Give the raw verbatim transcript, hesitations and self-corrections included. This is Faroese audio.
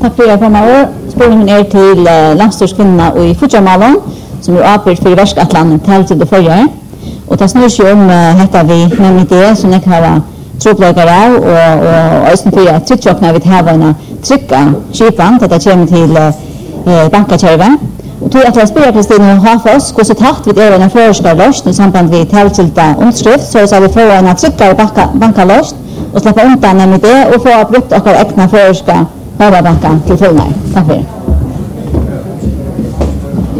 Tack för att jag spåringen är till landstyrskvinnorna i Fudjamalon som är avbryt för Värskatlandet till till det förra. Och det snurrar sig om detta vi med det som jag har trådläggare och och östen för att tryckna vid hävarna trycka skipan att det kommer till bankakärva. Och tror att jag spelar Kristina Hafors går så tätt vid även en första löst i samband med tilltilta omskrift så så vi får en trycka banka bankalöst och släppa undan med det och få brukt och egna förska Hava banka till fullnär. Tack för det.